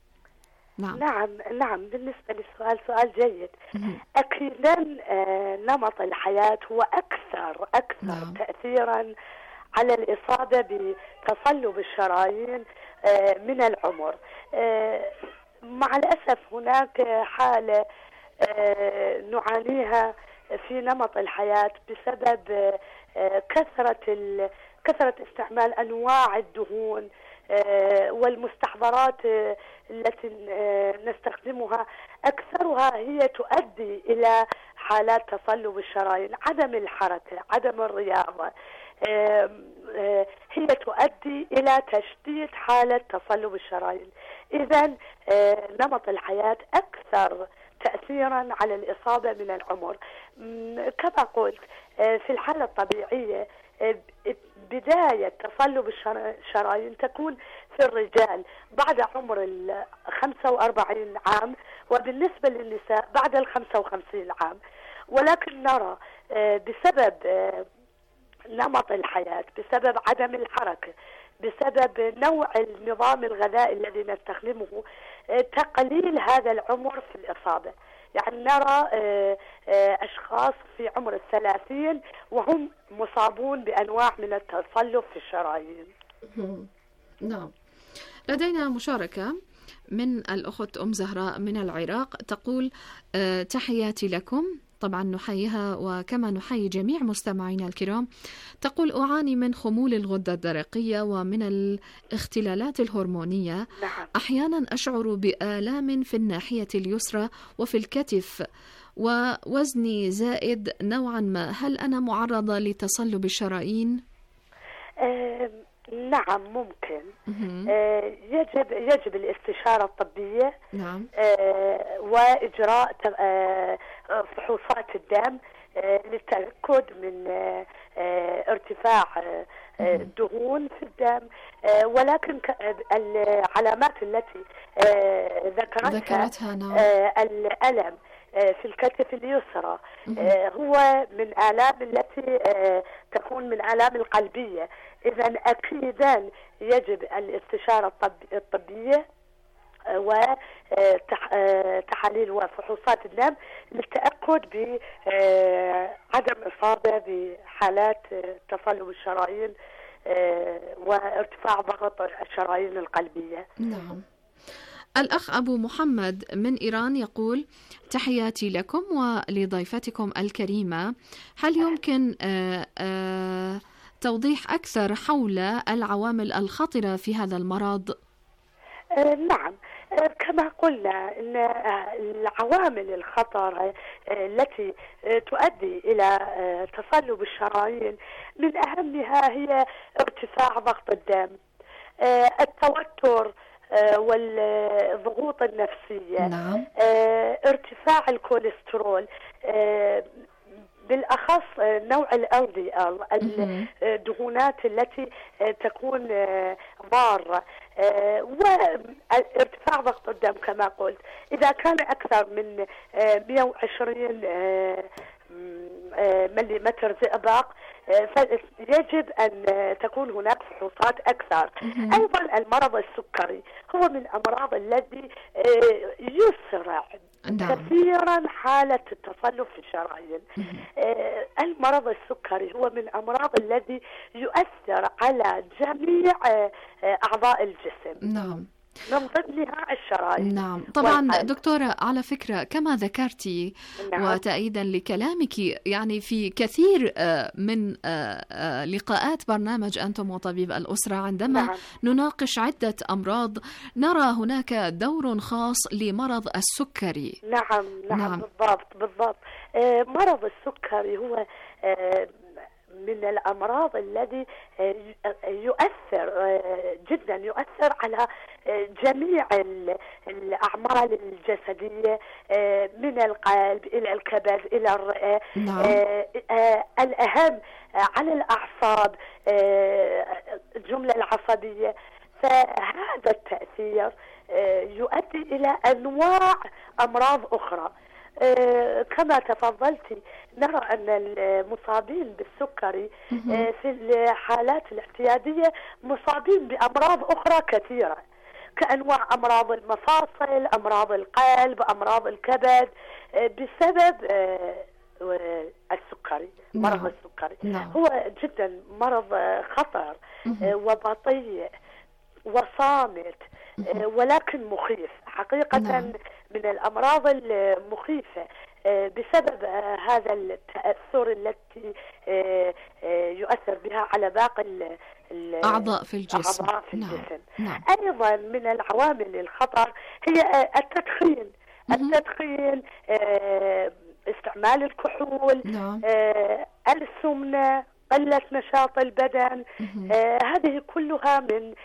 نعم بالنسبة للسؤال سؤال جيد. أكيدا نمط الحياة هو أكثر تأثيرا على الإصابة بتصلب الشرايين من العمر. مع الأسف هناك حالة نعانيها في نمط الحياة بسبب كثرة استعمال أنواع الدهون والمستحضرات التي نستخدمها، أكثرها هي تؤدي إلى حالات تصلب الشرايين. عدم الحركة، عدم الرياضة، هي تؤدي إلى تشديد حالة تصلب الشرايين. إذن نمط الحياة أكثر تأثيرا على الإصابة من العمر. كما قلت، في الحالة الطبيعية بداية تصلب الشرايين تكون في الرجال بعد عمر 45 عام، وبالنسبة للنساء بعد 55 عام. ولكن نرى بسبب نمط الحياة، بسبب عدم الحركة، بسبب نوع النظام الغذائي الذي نستخدمه، تقليل هذا العمر في الإصابة. يعني نرى أشخاص في عمر 30 وهم مصابون بأنواع من التصلب في الشرايين. نعم. لدينا مشاركة من الأخت أم زهراء من العراق، تقول: تحياتي لكم. طبعا نحييها وكما نحيي جميع مستمعينا الكرام. تقول: أعاني من خمول الغدة الدرقية ومن الاختلالات الهرمونية. نعم. أحيانا أشعر بآلام في الناحية اليسرى وفي الكتف، ووزني زائد نوعا ما. هل أنا معرضة لتصلب الشرايين؟ نعم ممكن. يجب الاستشارة الطبية. نعم. وإجراء فحوصات الدم للتأكد من ارتفاع الدهون في الدم، ولكن العلامات التي ذكرتها نعم. الألم في الكتف اليسرى هو من آلام التي تكون من آلام القلبية. إذن أكيدا يجب الاستشارة الطبية وتحاليل وفحوصات الدم للتأكد بعدم إصابة بحالات تصلب الشرايين وارتفاع ضغط الشرايين القلبية. نعم. الأخ أبو محمد من إيران يقول: تحياتي لكم ولضيفتكم الكريمة، هل يمكن توضيح أكثر حول العوامل الخطرة في هذا المرض؟ نعم، كما قلنا أن العوامل الخطر التي تؤدي إلى تصلب الشرايين من أهمها هي ارتفاع ضغط الدم، التوتر والضغوط النفسية، نعم. ارتفاع الكوليسترول، بالأخص نوع LDL، الدهونات التي تكون ضارة، وارتفاع ضغط الدم كما قلت. إذا كان أكثر من 120 مليمتر زئبق فيجب أن تكون هناك فحوصات أكثر. أيضا المرض السكري هو من الأمراض الذي يسرع كثيرا حالة التصلب في الشرايين. المرض السكري هو من الأمراض الذي يؤثر على جميع أعضاء الجسم. نعم. من ضمنها الشرايين. نعم طبعا دكتورة، على فكرة كما ذكرتي نعم. وتأييدا لكلامك، يعني في كثير من لقاءات برنامج أنتم وطبيب الأسرة عندما نعم. نناقش عدة أمراض نرى هناك دور خاص لمرض السكري. نعم. بالضبط. مرض السكري هو من الأمراض الذي يؤثر على جميع الأعمال الجسدية، من القلب إلى الكبد إلى الرئة. نعم. الأهم على الأعصاب، الجملة العصبية. فهذا التأثير يؤدي إلى أنواع أمراض أخرى. كما تفضلتي، نرى أن المصابين بالسكري في الحالات الاعتيادية مصابين بأمراض أخرى كثيرة، كأنواع أمراض المفاصل، أمراض القلب، أمراض الكبد، بسبب السكري. مرض السكري هو جدا مرض خطر وبطيء وصامت، ولكن مخيف حقيقة. من الأمراض المخيفة بسبب هذا التأثر التي يؤثر بها على باقي أعضاء في الجسم. نعم. أيضا من العوامل الخطر هي التدخين، استعمال الكحول، السمنة، قلة نشاط البدن. هذه كلها من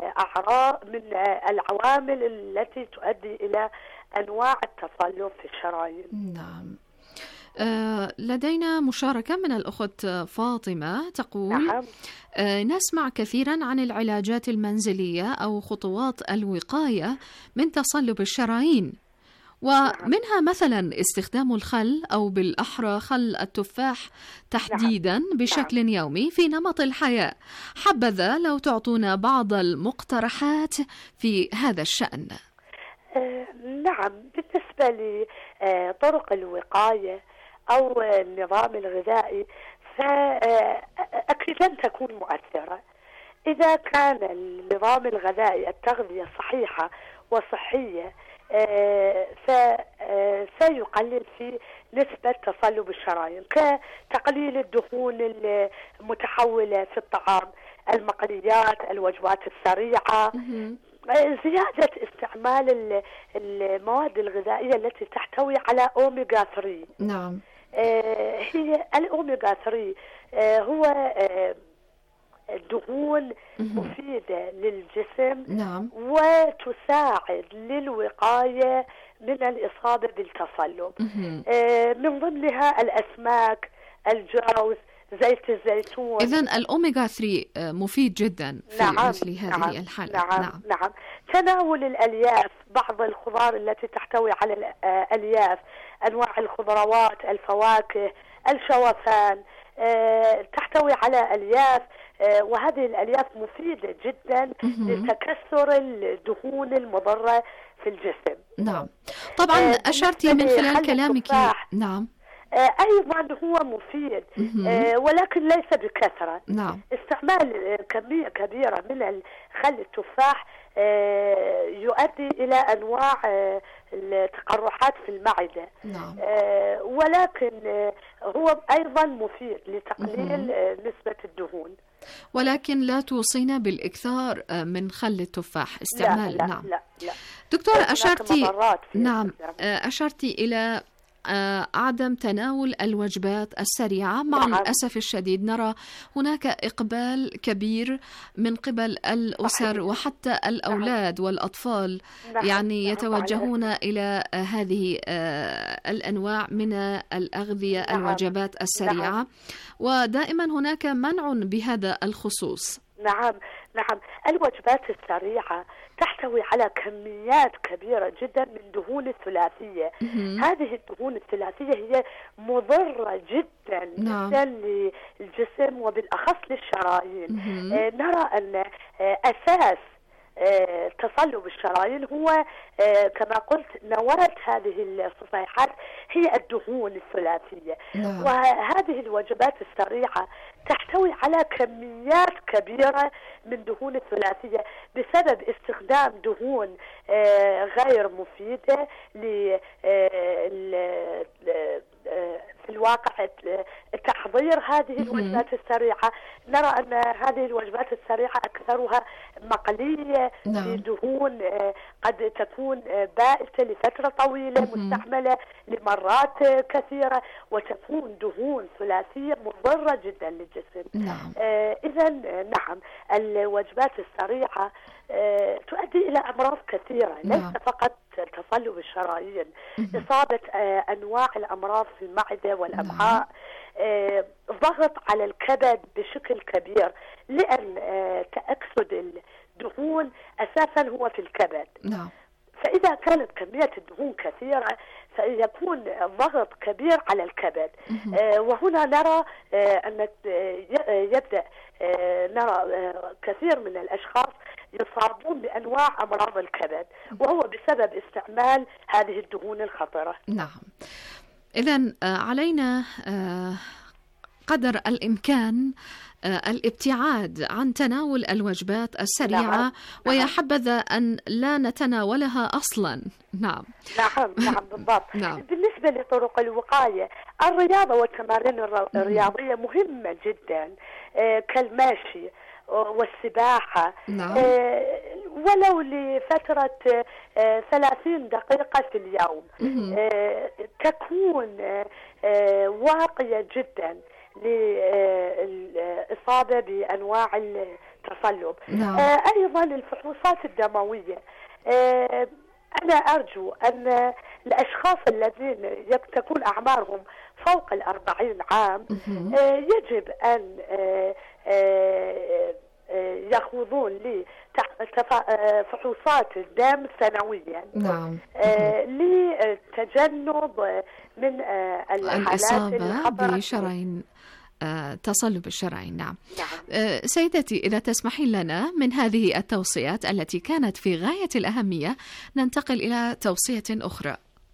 العوامل التي تؤدي إلى أنواع التصلب في الشرايين. نعم. لدينا مشاركة من الأخت فاطمة تقول: نعم. نسمع كثيرا عن العلاجات المنزلية أو خطوات الوقاية من تصلب الشرايين، ومنها مثلا استخدام الخل، أو بالأحرى خل التفاح تحديدا بشكل يومي في نمط الحياة. حبذا لو تعطونا بعض المقترحات في هذا الشأن. نعم، بالنسبة لطرق الوقاية أو النظام الغذائي فأكيد لن تكون مؤثرة. إذا كان النظام الغذائي التغذية صحيحة وصحية فسيقلل في نسبة تصلب الشرايين، كتقليل الدهون المتحولة في الطعام، المقليات، الوجبات السريعة، زيادة استعمال المواد الغذائية التي تحتوي على أوميغا 3. نعم. هي الأوميغا 3 هو دهون مفيدة للجسم. نعم. وتساعد للوقاية من الإصابة بالتصلب. من ضمنها الأسماك، الجوز، زيت الزيتون. إذن الأوميغا 3 مفيد جدا في مثل هذه الحالة. نعم. تناول الألياف، بعض الخضار التي تحتوي على الألياف، أنواع الخضروات، الفواكه، الشوفان، تحتوي على ألياف، وهذه الألياف مفيدة جدا لتكسر الدهون المضرة في الجسم. نعم. طبعا أشرتي من خلال كلامك. نعم. أيضا هو مفيد، ولكن ليس بكثرة. نعم. استعمال كمية كبيرة من خل التفاح يؤدي إلى أنواع التقرحات في المعدة. نعم. ولكن هو أيضا مفيد لتقليل نسبة الدهون، ولكن لا توصينا بالإكثار من خل التفاح استعمال. لا. نعم. لا. دكتورة أشرتي إلى عدم تناول الوجبات السريعة. مع الأسف الشديد نرى هناك إقبال كبير من قبل الأسر وحتى الأولاد والأطفال، يعني يتوجهون إلى هذه الأنواع من الأغذية، الوجبات السريعة، ودائما هناك منع بهذا الخصوص. نعم. الوجبات السريعة تحتوي على كميات كبيرة جدا من دهون الثلاثية. هذه الدهون الثلاثية هي مضرة جدا جدا للجسم وبالأخص للشرايين. نرى أن أساس تصلب الشرايين هو كما قلت نواة هذه الصفيحات هي الدهون الثلاثية. وهذه الوجبات السريعة تحتوي على كميات كبيرة من دهون الثلاثية بسبب استخدام دهون غير مفيدة في الواقع تحضير هذه الوجبات السريعة. نرى أن هذه الوجبات السريعة أكثرها مقلية بدهون قد تكون بائسة لفترة طويلة مستعملة لمرات كثيرة، وتكون دهون ثلاثية مضرة جدا للجسم. إذن نعم، الوجبات السريعة تؤدي إلى أمراض كثيرة، ليس فقط تصلب الشرايين، إصابة أنواع الأمراض في المعدة والأمعاء، ضغط على الكبد بشكل كبير، لأن تأكسد الدهون أساسا هو في الكبد. فإذا كانت كمية الدهون كثيرة سيكون ضغط كبير على الكبد. وهنا نرى أن يبدأ نرى كثير من الأشخاص يصابون بأنواع أمراض الكبد، وهو بسبب استعمال هذه الدهون الخطرة. نعم. إذن علينا قدر الإمكان الابتعاد عن تناول الوجبات السريعة، ويا حبذا أن لا نتناولها أصلا. نعم بالضبط. بالنسبة لطرق الوقاية، الرياضة والتمارين الرياضية مهمة جدا كالمشي والسباحة، ولو لفترة 30 دقيقة في اليوم تكون واقية جدا للإصابة بأنواع التصلب. أيضا الفحوصات الدموية، أنا أرجو أن الأشخاص الذين تكون أعمارهم فوق 40 عام يجب أن يخوضون لفحوصات الدم سنويا لتجنب من الإصابة بشرايين تصلب الشرايين. نعم. سيدتي، إذا تسمحين لنا من هذه التوصيات التي كانت في غاية الأهمية ننتقل إلى توصية أخرى.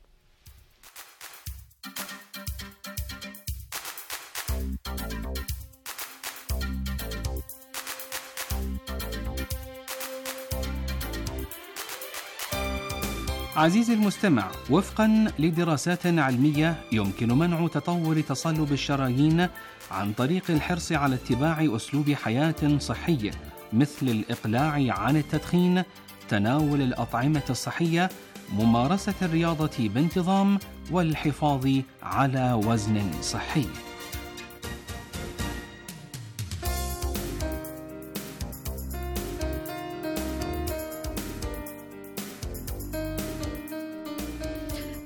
عزيزي المستمع، وفقا لدراسات علمية يمكن منع تطور تصلب الشرايين عن طريق الحرص على اتباع أسلوب حياة صحي، مثل الإقلاع عن التدخين، تناول الأطعمة الصحية، ممارسة الرياضة بانتظام، والحفاظ على وزن صحي.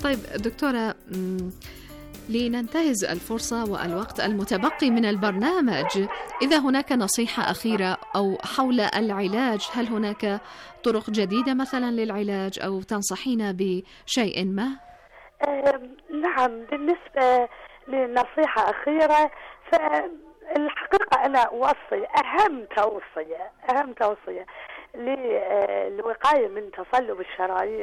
طيب دكتورة، لننتهز الفرصة والوقت المتبقي من البرنامج، إذا هناك نصيحة أخيرة أو حول العلاج، هل هناك طرق جديدة مثلا للعلاج أو تنصحين بشيء ما؟ نعم، بالنسبة لنصيحة أخيرة، فالحقيقة أنا أوصي أهم توصية للوقاية من تصلب الشرايين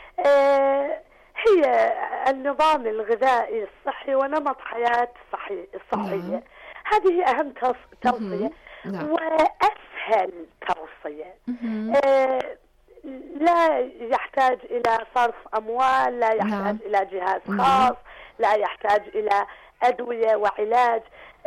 هي النظام الغذائي الصحي ونمط حياة الصحية. هذه هي أهم توصية وأسهل توصية. لا يحتاج إلى صرف أموال، لا يحتاج إلى جهاز خاص، لا يحتاج إلى أدوية وعلاج.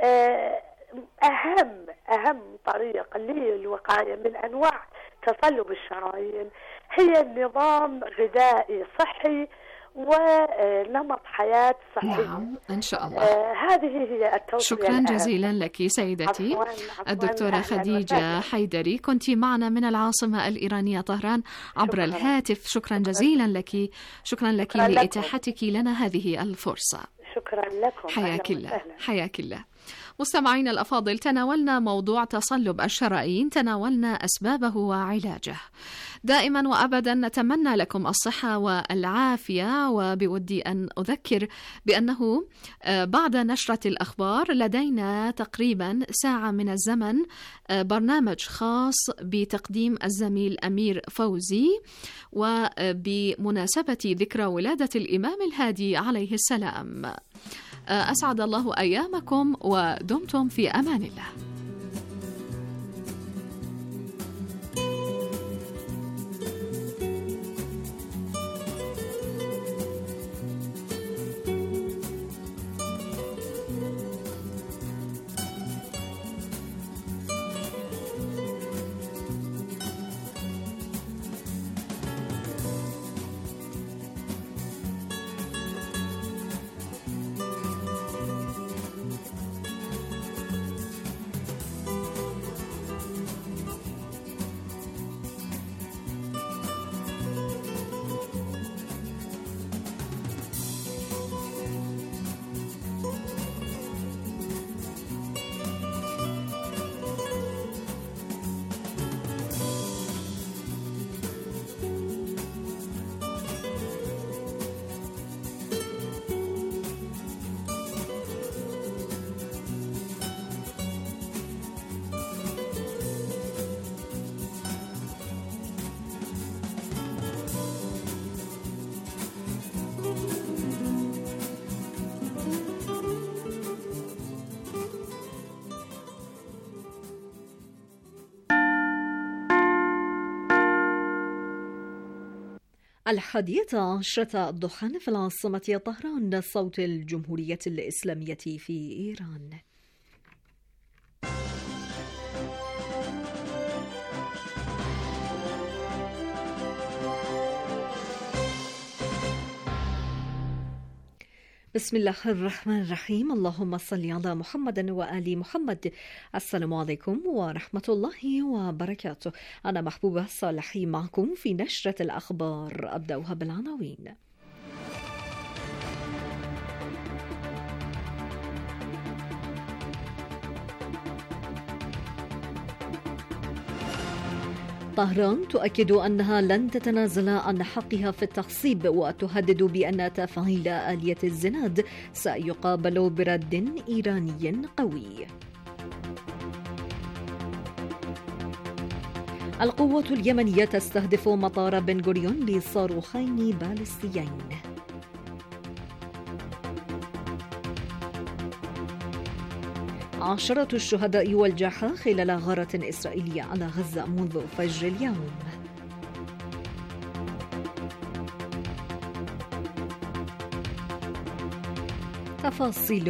أهم طريق للوقاية من أنواع تصلب الشرايين هي النظام غذائي صحي ونمط حياة صحي. نعم إن شاء الله. هذه هي التوصية. شكرا جزيلا لك سيدتي. عفواً الدكتورة خديجة حيدري، كنت معنا من العاصمة الإيرانية طهران عبر الهاتف. شكرا جزيلا لك. شكرا لك لإتاحتك لنا هذه الفرصة. شكرا لكم. حياك الله. حياك الله. مستمعينا الأفاضل، تناولنا موضوع تصلب الشرايين، تناولنا أسبابه وعلاجه. دائما وأبدا نتمنى لكم الصحة والعافية، وبودي أن أذكر بأنه بعد نشرة الأخبار لدينا تقريبا ساعة من الزمن برنامج خاص بتقديم الزميل أمير فوزي، وبمناسبة ذكرى ولادة الإمام الهادي عليه السلام. أسعد الله أيامكم ودمتم في أمان الله. الحادية عشرة الضحى في العاصمة طهران، صوت الجمهورية الإسلامية في إيران. بسم الله الرحمن الرحيم. اللهم صل على محمد وآل محمد. السلام عليكم ورحمة الله وبركاته. أنا محبوبة صالحي معكم في نشرة الأخبار. أبدأها بالعناوين. طهران تؤكد أنها لن تتنازل عن حقها في التخصيب، وتهدد بأن تفعيل آلية الزناد سيقابل برد إيراني قوي. القوات اليمنية تستهدف مطار بن غوريون بصاروخين باليستيين. عشرة الشهداء والجرحى خلال غارة إسرائيلية على غزة منذ فجر اليوم. تفاصيل